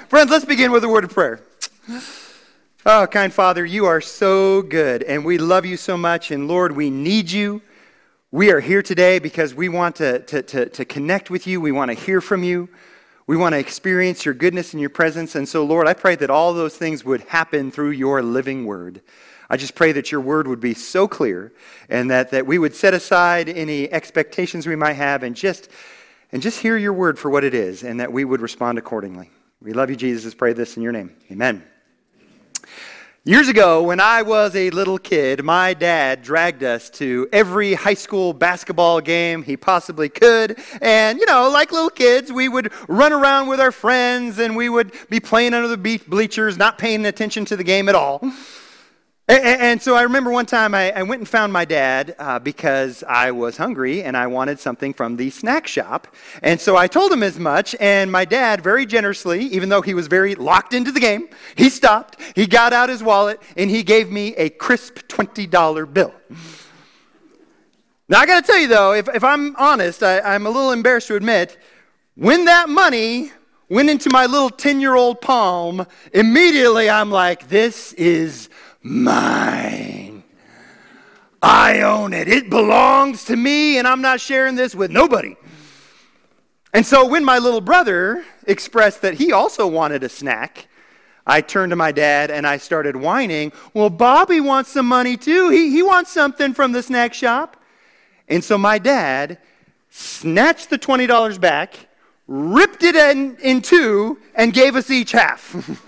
Friends, let's begin with a word of prayer. Oh, kind Father, you are so good, and we love you so much, and Lord, we need you. We are here today because we want to connect with you. We want to hear from you. We want to experience your goodness and your presence, and so, Lord, I pray that all those things would happen through your living word. I just pray that your word would be so clear, and that we would set aside any expectations we might have and just hear your word for what it is, and that we would respond accordingly. We love you, Jesus. Pray this in your name. Amen. Years ago, when I was a little kid, my dad dragged us to every high school basketball game he possibly could. And, like little kids, we would run around with our friends, and we would be playing under the bleachers, not paying attention to the game at all. And so I remember one time I went and found my dad because I was hungry and I wanted something from the snack shop. And so I told him as much, and my dad very generously, even though he was very locked into the game, he stopped, he got out his wallet, and he gave me a crisp $20 bill. Now I got to tell you though, if I'm honest, I'm a little embarrassed to admit, when that money went into my little 10-year-old palm, immediately I'm like, this is mine. I own it. It belongs to me, and I'm not sharing this with nobody. And so when my little brother expressed that he also wanted a snack, I turned to my dad and I started whining, well, Bobby wants some money too. He wants something from the snack shop. And so my dad snatched the $20 back, ripped it in two, and gave us each half.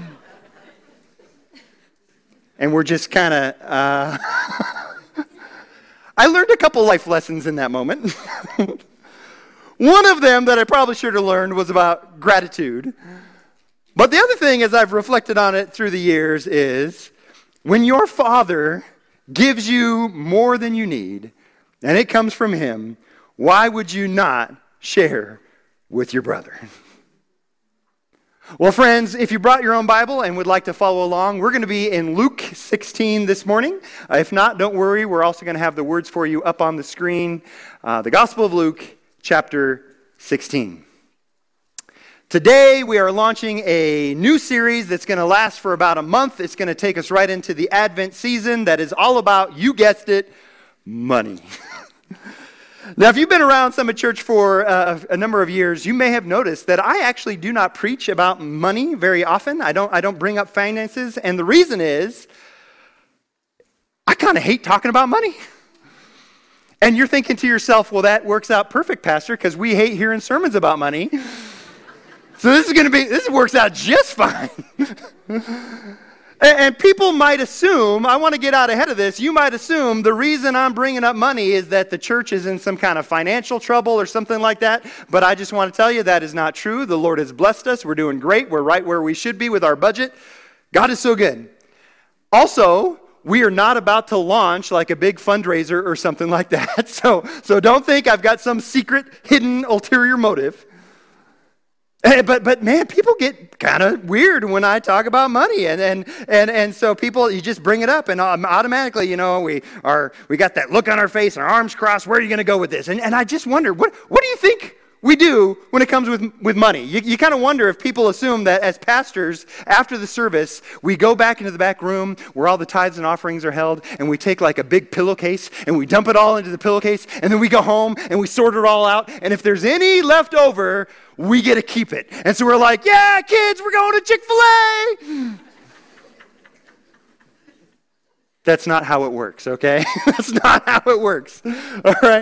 And we're just kind of, I learned a couple life lessons in that moment. One of them that I probably should have learned was about gratitude. But the other thing, as I've reflected on it through the years, is when your father gives you more than you need, and it comes from him, why would you not share with your brother? Well, friends, if you brought your own Bible and would like to follow along, we're going to be in Luke 16 this morning. If not, don't worry. We're also going to have the words for you up on the screen. The Gospel of Luke, chapter 16. Today, we are launching a new series that's going to last for about a month. It's going to take us right into the Advent season that is all about, you guessed it, money. Now, if you've been around Summit Church for a number of years, you may have noticed that I actually do not preach about money very often. I don't bring up finances, and the reason is I kind of hate talking about money. And you're thinking to yourself, well, that works out perfect, Pastor, because we hate hearing sermons about money. So this works out just fine. And people might assume, I want to get out ahead of this, you might assume the reason I'm bringing up money is that the church is in some kind of financial trouble or something like that. But I just want to tell you that is not true. The Lord has blessed us. We're doing great. We're right where we should be with our budget. God is so good. Also, we are not about to launch like a big fundraiser or something like that. So don't think I've got some secret, hidden, ulterior motive. But man, people get kind of weird when I talk about money, and so people, you just bring it up, and automatically, we got that look on our face, our arms crossed. Where are you going to go with this? And I just wonder, what do you think we do when it comes with money? You kind of wonder if people assume that as pastors, after the service, we go back into the back room where all the tithes and offerings are held, and we take like a big pillowcase, and we dump it all into the pillowcase, and then we go home, and we sort it all out, and if there's any left over, we get to keep it. And so we're like, yeah, kids, we're going to Chick-fil-A. That's not how it works, okay? That's not how it works, all right?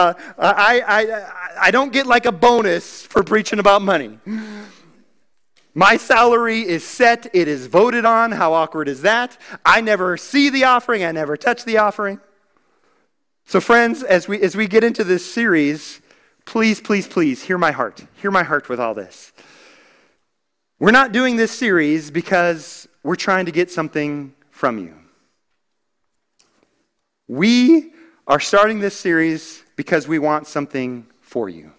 I don't get like a bonus for preaching about money. My salary is set. It is voted on. How awkward is that? I never see the offering. I never touch the offering. So friends, as we get into this series, please, please, please hear my heart. Hear my heart with all this. We're not doing this series because we're trying to get something from you. We are starting this series because we want something for you.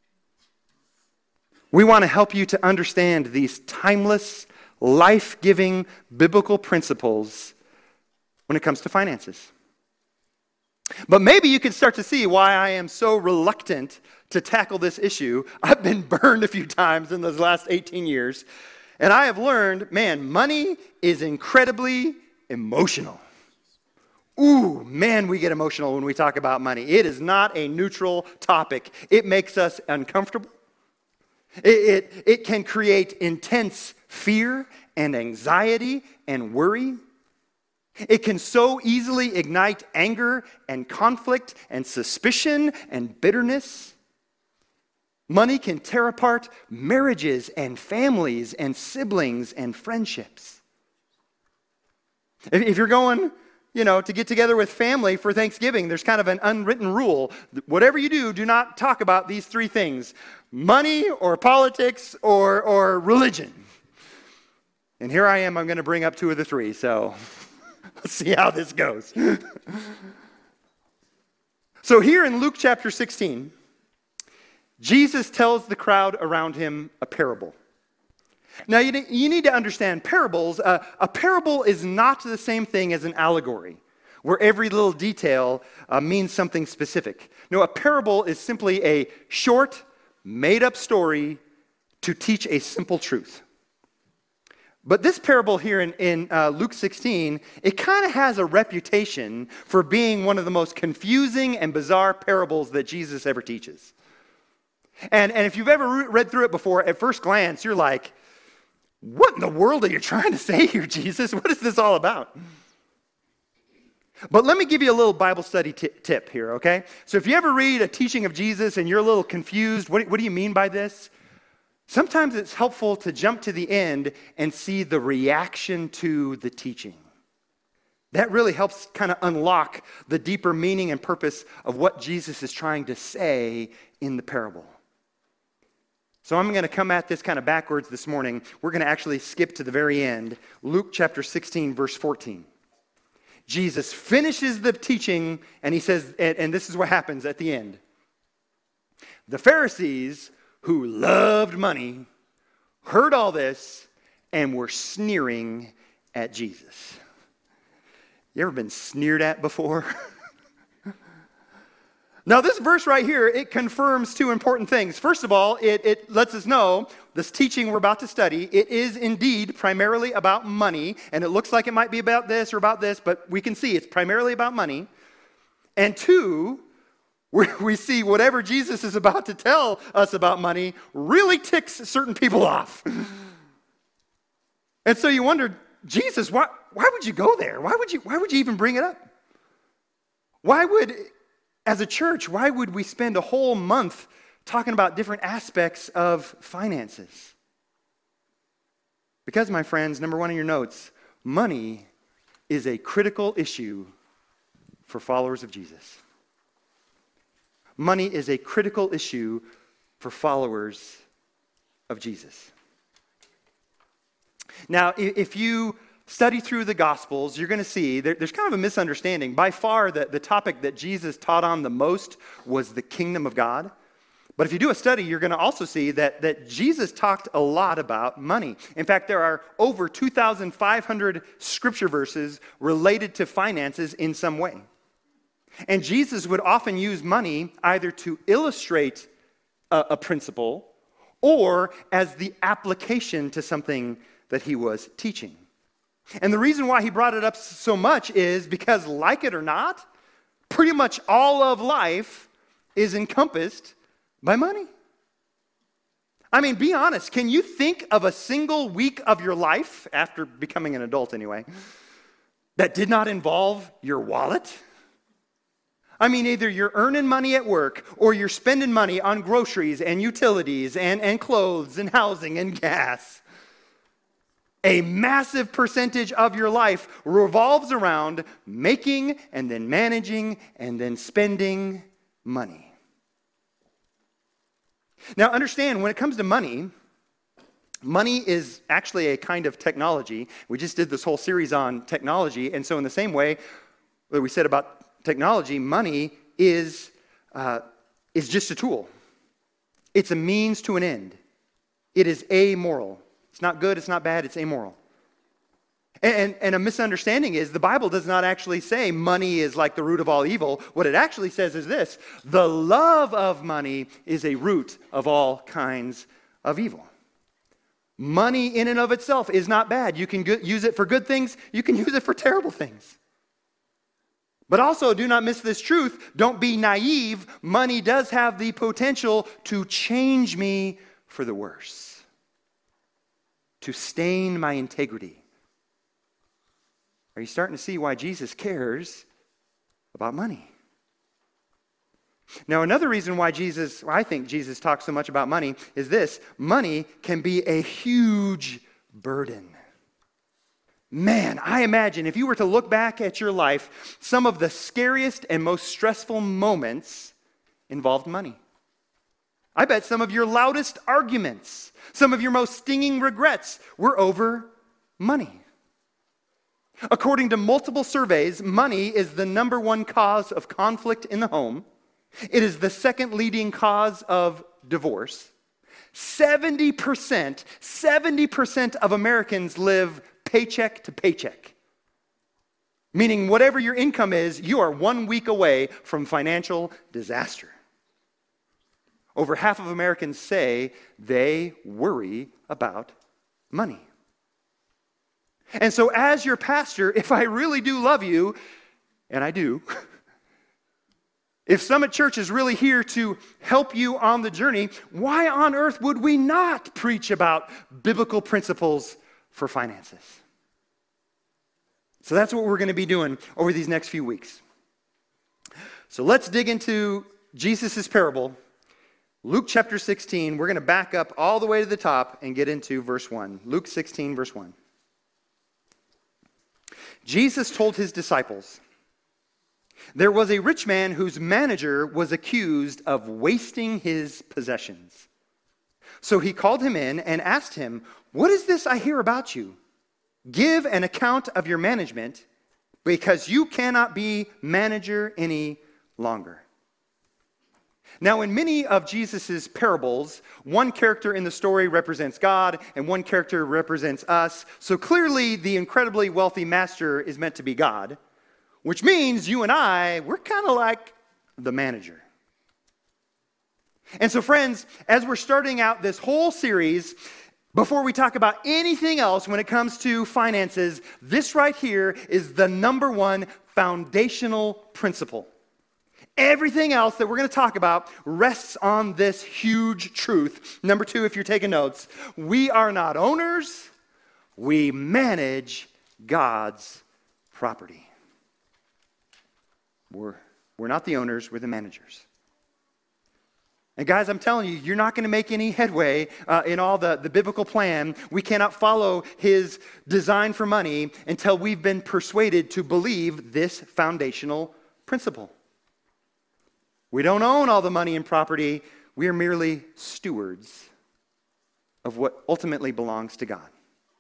We want to help you to understand these timeless, life-giving biblical principles when it comes to finances. But maybe you can start to see why I am so reluctant to tackle this issue. I've been burned a few times in those last 18 years. And I have learned, man, money is incredibly emotional. Ooh, man, we get emotional when we talk about money. It is not a neutral topic. It makes us uncomfortable. It can create intense fear and anxiety and worry. It can so easily ignite anger and conflict and suspicion and bitterness. Money can tear apart marriages and families and siblings and friendships. If you're going, to get together with family for Thanksgiving, there's kind of an unwritten rule. Whatever you do, do not talk about these three things: money or politics or religion. And here I am, I'm going to bring up two of the three, so let's see how this goes. So here in Luke chapter 16, Jesus tells the crowd around him a parable. Now, you need to understand parables. A parable is not the same thing as an allegory, where every little detail means something specific. No, a parable is simply a short, made-up story to teach a simple truth. But this parable here in Luke 16, it kind of has a reputation for being one of the most confusing and bizarre parables that Jesus ever teaches. And if you've ever read through it before, at first glance, you're like, what in the world are you trying to say here, Jesus? What is this all about? But let me give you a little Bible study tip here, okay? So if you ever read a teaching of Jesus and you're a little confused, what do you mean by this? Sometimes it's helpful to jump to the end and see the reaction to the teaching. That really helps kind of unlock the deeper meaning and purpose of what Jesus is trying to say in the parable. So I'm going to come at this kind of backwards this morning. We're going to actually skip to the very end. Luke chapter 16, verse 14. Jesus finishes the teaching, and he says, and this is what happens at the end. The Pharisees, who loved money, heard all this and were sneering at Jesus. You ever been sneered at before? Now, this verse right here, it confirms two important things. First of all, it lets us know this teaching we're about to study, it is indeed primarily about money, and it looks like it might be about this or about this, but we can see it's primarily about money. And two, we see whatever Jesus is about to tell us about money really ticks certain people off. And so you wonder, Jesus, why would you go there? Why would you even bring it up? As a church, why would we spend a whole month talking about different aspects of finances? Because, my friends, number one in your notes, money is a critical issue for followers of Jesus. Money is a critical issue for followers of Jesus. Now, if you study through the Gospels, you're going to see there's kind of a misunderstanding. By far, the topic that Jesus taught on the most was the kingdom of God. But if you do a study, you're going to also see that Jesus talked a lot about money. In fact, there are over 2,500 scripture verses related to finances in some way. And Jesus would often use money either to illustrate a principle or as the application to something that he was teaching. And the reason why he brought it up so much is because, like it or not, pretty much all of life is encompassed by money. I mean, be honest. Can you think of a single week of your life, after becoming an adult anyway, that did not involve your wallet? I mean, either you're earning money at work or you're spending money on groceries and utilities and clothes and housing and gas. A massive percentage of your life revolves around making and then managing and then spending money. Now, understand, when it comes to money, money is actually a kind of technology. We just did this whole series on technology, and so in the same way that we said about technology, money is just a tool. It's a means to an end. It is amoral. It's not good, it's not bad, it's amoral. And a misunderstanding is the Bible does not actually say money is like the root of all evil. What it actually says is this: the love of money is a root of all kinds of evil. Money in and of itself is not bad. You can use it for good things. You can use it for terrible things. But also, do not miss this truth. Don't be naive. Money does have the potential to change me for the worse, to stain my integrity. Are you starting to see why Jesus cares about money? Now, another reason why I think Jesus talks so much about money is this: money can be a huge burden. Man, I imagine if you were to look back at your life, some of the scariest and most stressful moments involved money. I bet some of your loudest arguments, some of your most stinging regrets were over money. According to multiple surveys, money is the number one cause of conflict in the home. It is the second leading cause of divorce. 70% of Americans live paycheck to paycheck. Meaning whatever your income is, you are 1 week away from financial disaster. Over half of Americans say they worry about money. And so as your pastor, if I really do love you, and I do, if Summit Church is really here to help you on the journey, why on earth would we not preach about biblical principles for finances? So that's what we're going to be doing over these next few weeks. So let's dig into Jesus' parable, Luke chapter 16. We're going to back up all the way to the top and get into verse 1. Luke 16, verse 1. Jesus told his disciples, "There was a rich man whose manager was accused of wasting his possessions. So he called him in and asked him, 'What is this I hear about you? Give an account of your management, because you cannot be manager any longer.'" Now, in many of Jesus' parables, one character in the story represents God and one character represents us. So clearly, the incredibly wealthy master is meant to be God, which means you and I, we're kind of like the manager. And so, friends, as we're starting out this whole series, before we talk about anything else when it comes to finances, this right here is the number one foundational principle. Everything else that we're going to talk about rests on this huge truth. Number two, if you're taking notes, we are not owners, we manage God's property. We're not the owners, we're the managers. And guys, I'm telling you, you're not going to make any headway in all the biblical plan. We cannot follow his design for money until we've been persuaded to believe this foundational principle. We don't own all the money and property. We are merely stewards of what ultimately belongs to God.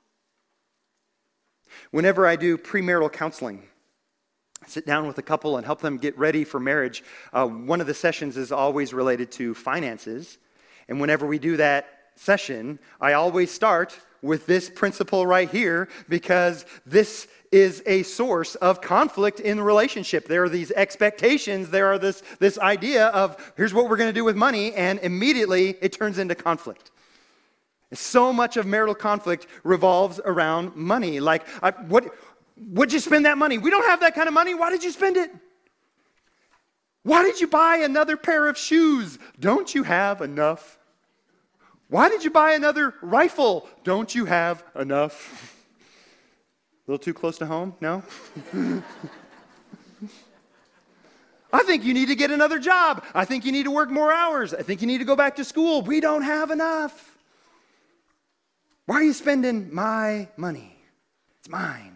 Whenever I do premarital counseling, I sit down with a couple and help them get ready for marriage. One of the sessions is always related to finances. And whenever we do that session, I always start with this principle right here, because this is a source of conflict in the relationship. There are these expectations, there are this idea of here's what we're going to do with money, and immediately it turns into conflict. So much of marital conflict revolves around money. Like, what'd you spend that money? We don't have that kind of money. Why did you spend it? Why did you buy another pair of shoes? Don't you have enough? Why did you buy another rifle? Don't you have enough? A little too close to home? No? I think you need to get another job. I think you need to work more hours. I think you need to go back to school. We don't have enough. Why are you spending my money? It's mine.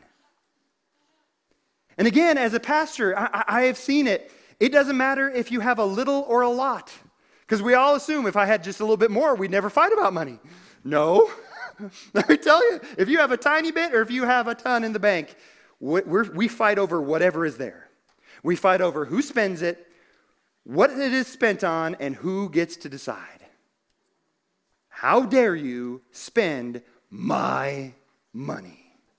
And again, as a pastor, I have seen it. It doesn't matter if you have a little or a lot. Because we all assume if I had just a little bit more, we'd never fight about money. No. Let me tell you, if you have a tiny bit or if you have a ton in the bank, we fight over whatever is there. We fight over who spends it, what it is spent on, and who gets to decide. How dare you spend my money?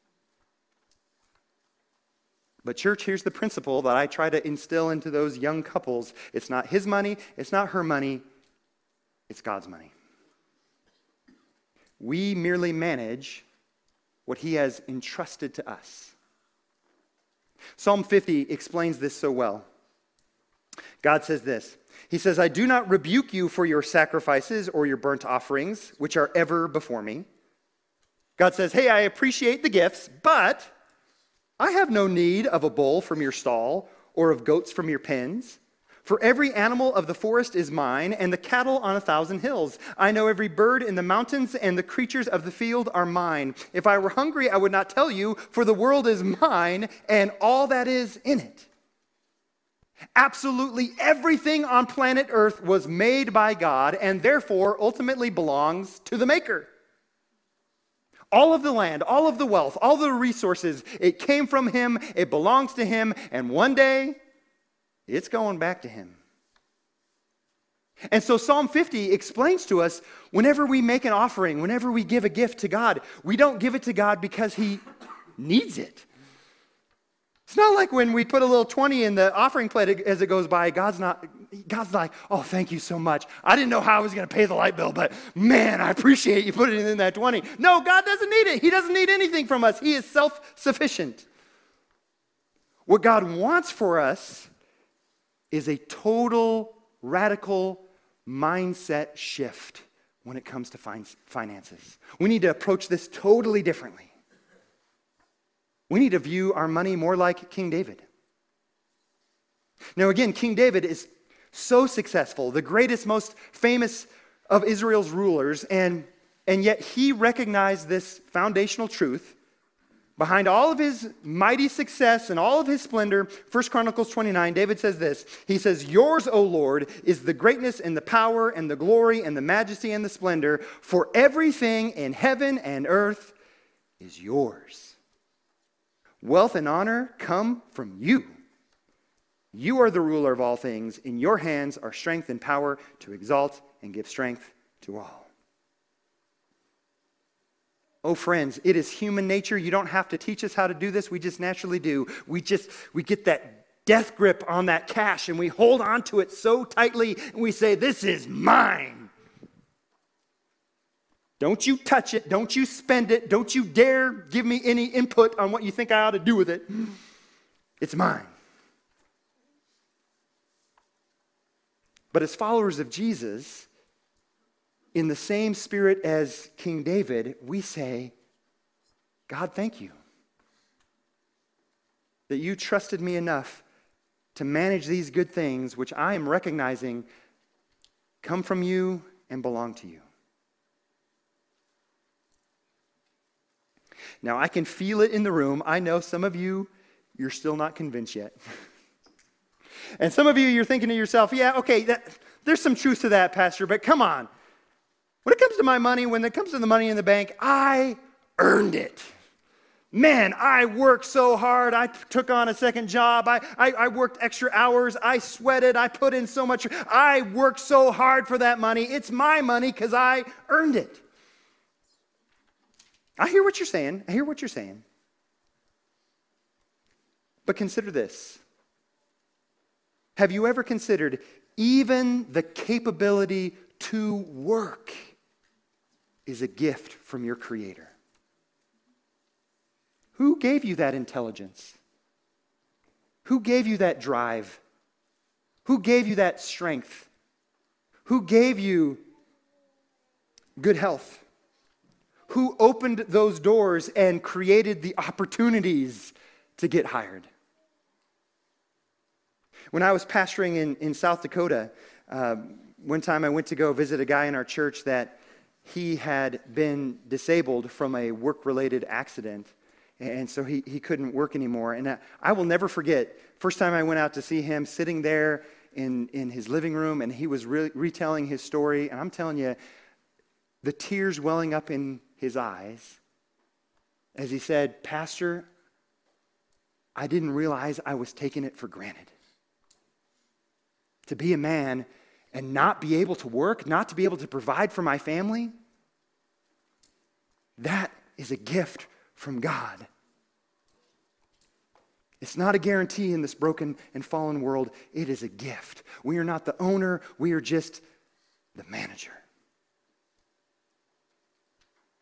But church, here's the principle that I try to instill into those young couples. It's not his money, it's not her money, it's God's money. We merely manage what he has entrusted to us. Psalm 50 explains this so well. God says this. He says, I do not rebuke you for your sacrifices or your burnt offerings, which are ever before me. God says, hey, I appreciate the gifts, but I have no need of a bull from your stall or of goats from your pens. For every animal of the forest is mine, and the cattle on 1,000 hills. I know every bird in the mountains, and the creatures of the field are mine. If I were hungry, I would not tell you, for the world is mine, and all that is in it. Absolutely everything on planet Earth was made by God, and therefore ultimately belongs to the Maker. All of the land, all of the wealth, all the resources, it came from him, it belongs to him, and one day, it's going back to him. And so Psalm 50 explains to us, whenever we make an offering, whenever we give a gift to God, we don't give it to God because he needs it. It's not like when we put a little 20 in the offering plate as it goes by, God's like, oh, thank you so much. I didn't know how I was going to pay the light bill, but man, I appreciate you putting it in that 20. No, God doesn't need it. He doesn't need anything from us. He is self-sufficient. What God wants for us is a total, radical mindset shift when it comes to finances. We need to approach this totally differently. We need to view our money more like King David. Now again, King David is so successful, the greatest, most famous of Israel's rulers, and yet he recognized this foundational truth. Behind all of his mighty success and all of his splendor, 1 Chronicles 29, David says this. He says, yours, O Lord, is the greatness and the power and the glory and the majesty and the splendor, for everything in heaven and earth is yours. Wealth and honor come from you. You are the ruler of all things. In your hands are strength and power to exalt and give strength to all. Oh, friends, it is human nature. You don't have to teach us how to do this. We just naturally do. We get that death grip on that cash and we hold on to it so tightly and we say, this is mine. Don't you touch it. Don't you spend it. Don't you dare give me any input on what you think I ought to do with it. It's mine. But as followers of Jesus, in the same spirit as King David, we say, God, thank you that you trusted me enough to manage these good things, which I am recognizing come from you and belong to you. Now, I can feel it in the room. I know some of you, you're still not convinced yet. And some of you, you're thinking to yourself, yeah, okay, there's some truth to that, Pastor, but come on. When it comes to my money, when it comes to the money in the bank, I earned it. Man, I worked so hard. I took on a second job. I worked extra hours. I sweated. I put in so much. I worked so hard for that money. It's my money because I earned it. I hear what you're saying. But consider this. Have you ever considered even the capability to work is a gift from your Creator? Who gave you that intelligence? Who gave you that drive? Who gave you that strength? Who gave you good health? Who opened those doors and created the opportunities to get hired? When I was pastoring in South Dakota, one time I went to go visit a guy in our church that he had been disabled from a work-related accident, and so he couldn't work anymore. And I will never forget, first time I went out to see him, sitting there in his living room, and he was retelling his story, and I'm telling you, the tears welling up in his eyes as he said, Pastor, I didn't realize I was taking it for granted. To be a man and not be able to work, not to be able to provide for my family, that is a gift from God. It's not a guarantee in this broken and fallen world. It is a gift. We are not the owner. We are just the manager.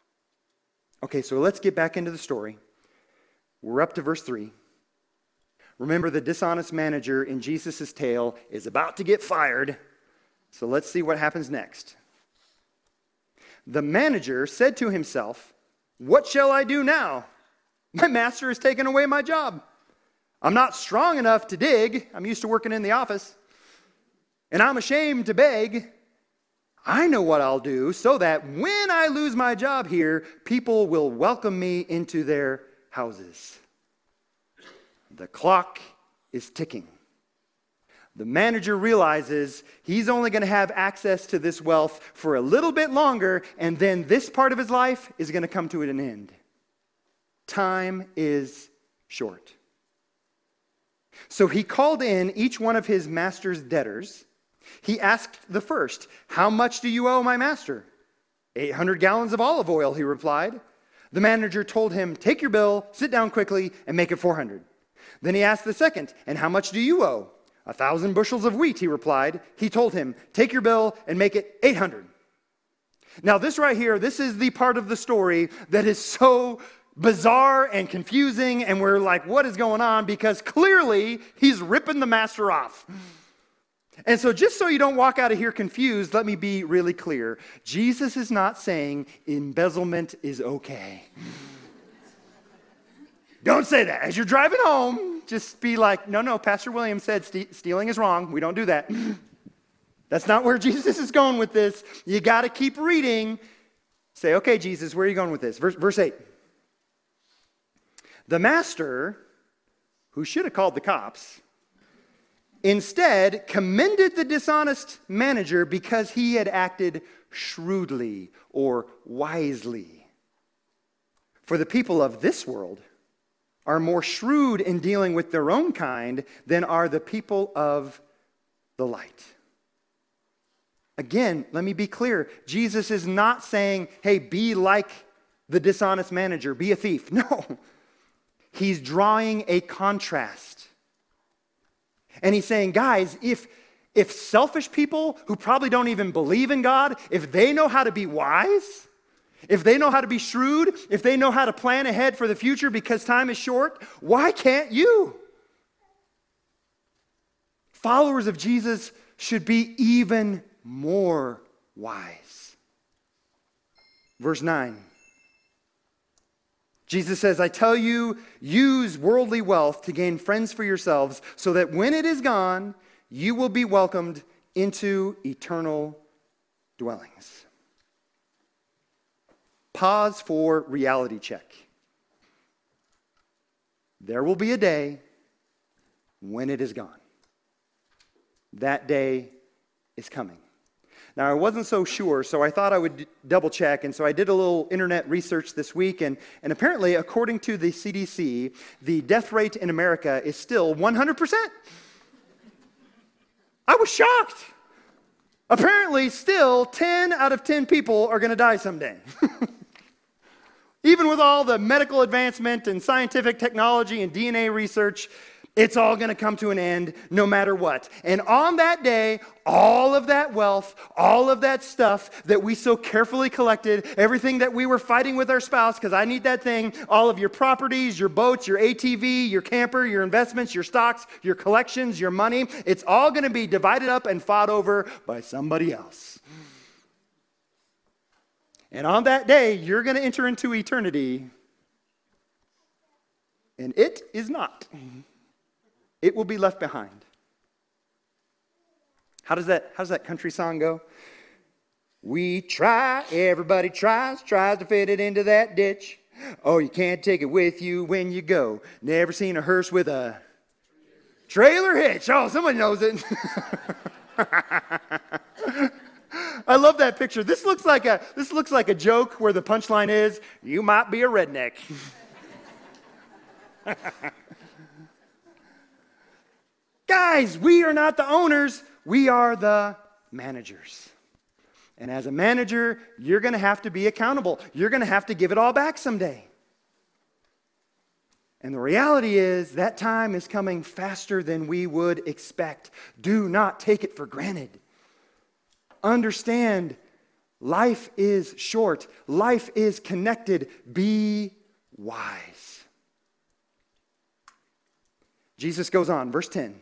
Okay, so let's get back into the story. We're up to verse 3. Remember, the dishonest manager in Jesus' tale is about to get fired. So let's see what happens next. The manager said to himself, "What shall I do now? My master has taken away my job. I'm not strong enough to dig. I'm used to working in the office. And I'm ashamed to beg. I know what I'll do so that when I lose my job here, people will welcome me into their houses." The clock is ticking. The manager realizes he's only going to have access to this wealth for a little bit longer, and then this part of his life is going to come to an end. Time is short. So he called in each one of his master's debtors. He asked the first, "How much do you owe my master?" 800 gallons of olive oil, he replied. The manager told him, "Take your bill, sit down quickly, and make it 400. Then he asked the second, "And how much do you owe?" 1,000 bushels of wheat, he replied. He told him, "Take your bill and make it 800. Now this right here, this is the part of the story that is so bizarre and confusing, and we're like, what is going on? Because clearly he's ripping the master off. And so just so you don't walk out of here confused, let me be really clear. Jesus is not saying embezzlement is okay. Don't say that. As you're driving home, just be like, no, Pastor William said stealing is wrong. We don't do that. That's not where Jesus is going with this. You got to keep reading. Say, okay, Jesus, where are you going with this? Verse 8. The master, who should have called the cops, instead commended the dishonest manager because he had acted shrewdly or wisely. For the people of this world are more shrewd in dealing with their own kind than are the people of the light. Again, let me be clear. Jesus is not saying, hey, be like the dishonest manager, be a thief. No. He's drawing a contrast. And he's saying, guys, if selfish people who probably don't even believe in God, if they know how to be wise, if they know how to be shrewd, if they know how to plan ahead for the future because time is short, why can't you? Followers of Jesus should be even more wise. Verse 9. Jesus says, I tell you, use worldly wealth to gain friends for yourselves so that when it is gone, you will be welcomed into eternal dwellings. Pause for reality check. There will be a day when it is gone. That day is coming. Now, I wasn't so sure, so I thought I would double check, and so I did a little internet research this week, and apparently, according to the CDC, the death rate in America is still 100%. I was shocked. Apparently, still 10 out of 10 people are going to die someday. Even with all the medical advancement and scientific technology and DNA research, it's all going to come to an end no matter what. And on that day, all of that wealth, all of that stuff that we so carefully collected, everything that we were fighting with our spouse, because I need that thing, all of your properties, your boats, your ATV, your camper, your investments, your stocks, your collections, your money, it's all going to be divided up and fought over by somebody else. And on that day, you're going to enter into eternity, and it is not. It will be left behind. How does that country song go? We try, everybody tries to fit it into that ditch. Oh, you can't take it with you when you go. Never seen a hearse with a trailer hitch. Oh, someone knows it. I love that picture. This looks like a joke where the punchline is, you might be a redneck. Guys, we are not the owners, we are the managers. And as a manager, you're going to have to be accountable. You're going to have to give it all back someday. And the reality is that time is coming faster than we would expect. Do not take it for granted. Understand Life is short. Life is connected. Be wise. Jesus goes on, verse 10.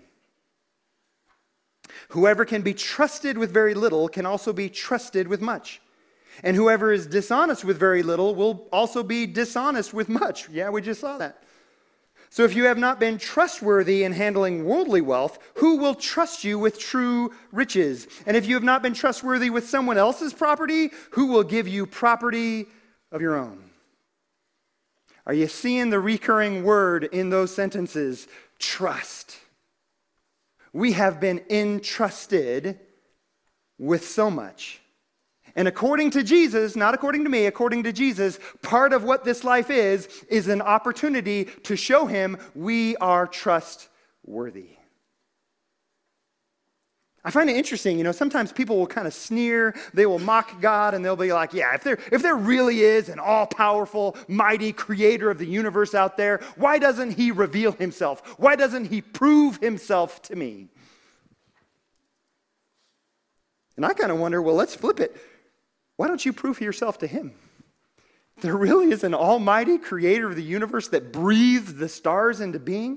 Whoever can be trusted with very little can also be trusted with much. And whoever is dishonest with very little will also be dishonest with much. Yeah, we just saw that. So if you have not been trustworthy in handling worldly wealth, who will trust you with true riches? And if you have not been trustworthy with someone else's property, who will give you property of your own? Are you seeing the recurring word in those sentences? Trust. We have been entrusted with so much. And according to Jesus, not according to me, according to Jesus, part of what this life is an opportunity to show him we are trustworthy. I find it interesting, sometimes people will kind of sneer, they will mock God, and they'll be like, yeah, if there really is an all-powerful, mighty creator of the universe out there, why doesn't he reveal himself? Why doesn't he prove himself to me? And I kind of wonder, well, let's flip it. Why don't you prove yourself to him? There really is an almighty creator of the universe that breathed the stars into being.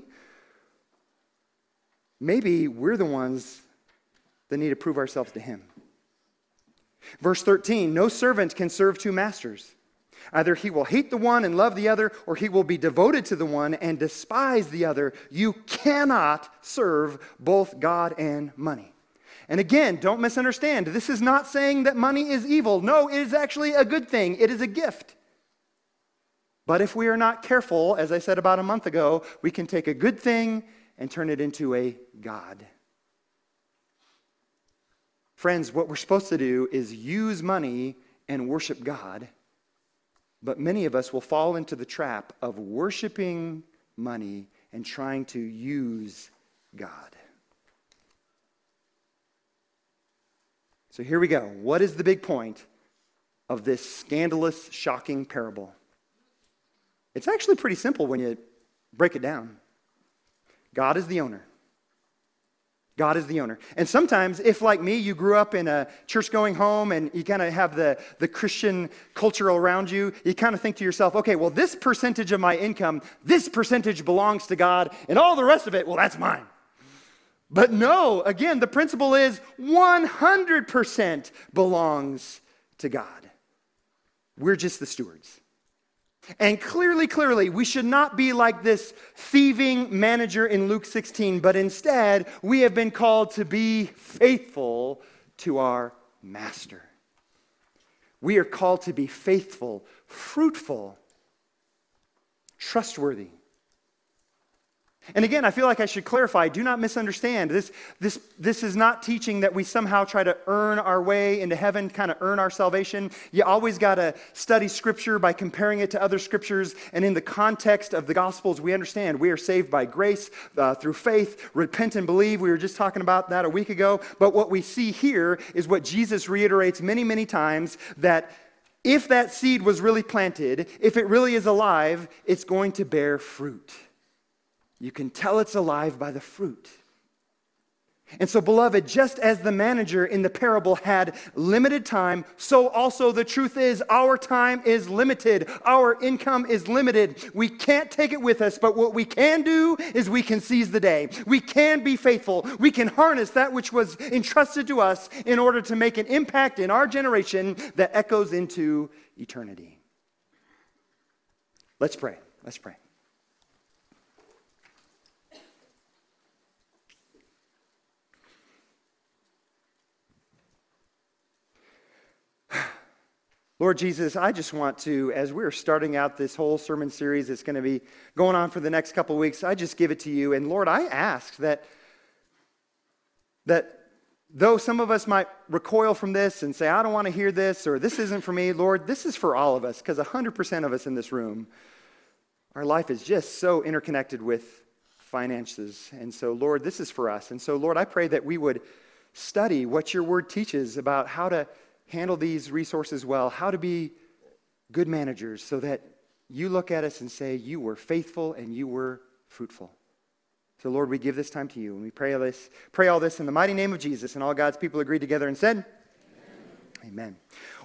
Maybe we're the ones that need to prove ourselves to him. Verse 13, no servant can serve two masters. Either he will hate the one and love the other, or he will be devoted to the one and despise the other. You cannot serve both God and money. And again, don't misunderstand. This is not saying that money is evil. No, it is actually a good thing. It is a gift. But if we are not careful, as I said about a month ago, we can take a good thing and turn it into a god. Friends, what we're supposed to do is use money and worship God. But many of us will fall into the trap of worshiping money and trying to use God. So here we go. What is the big point of this scandalous, shocking parable? It's actually pretty simple when you break it down. God is the owner. God is the owner. And sometimes, if like me, you grew up in a church-going home and you kind of have the Christian culture around you, you kind of think to yourself, okay, well, this percentage of my income, this percentage belongs to God, and all the rest of it, well, that's mine. But no, again, the principle is 100% belongs to God. We're just the stewards. And clearly, we should not be like this thieving manager in Luke 16, but instead, we have been called to be faithful to our master. We are called to be faithful, fruitful, trustworthy. And again, I feel like I should clarify, do not misunderstand. This is not teaching that we somehow try to earn our way into heaven, kind of earn our salvation. You always got to study Scripture by comparing it to other Scriptures. And in the context of the Gospels, we understand we are saved by grace through faith, repent and believe. We were just talking about that a week ago. But what we see here is what Jesus reiterates many, many times, that if that seed was really planted, if it really is alive, it's going to bear fruit. You can tell it's alive by the fruit. And so, beloved, just as the manager in the parable had limited time, so also the truth is our time is limited. Our income is limited. We can't take it with us, but what we can do is we can seize the day. We can be faithful. We can harness that which was entrusted to us in order to make an impact in our generation that echoes into eternity. Let's pray. Let's pray. Lord Jesus, I just want to, as we're starting out this whole sermon series that's going to be going on for the next couple of weeks, I just give it to you. And Lord, I ask that though some of us might recoil from this and say, I don't want to hear this, or this isn't for me, Lord, this is for all of us, because 100% of us in this room, our life is just so interconnected with finances. And so, Lord, this is for us. And so, Lord, I pray that we would study what your word teaches about how to handle these resources well, how to be good managers so that you look at us and say, you were faithful and you were fruitful. So Lord, we give this time to you and we pray all this in the mighty name of Jesus, and all God's people agreed together and said, Amen. Amen.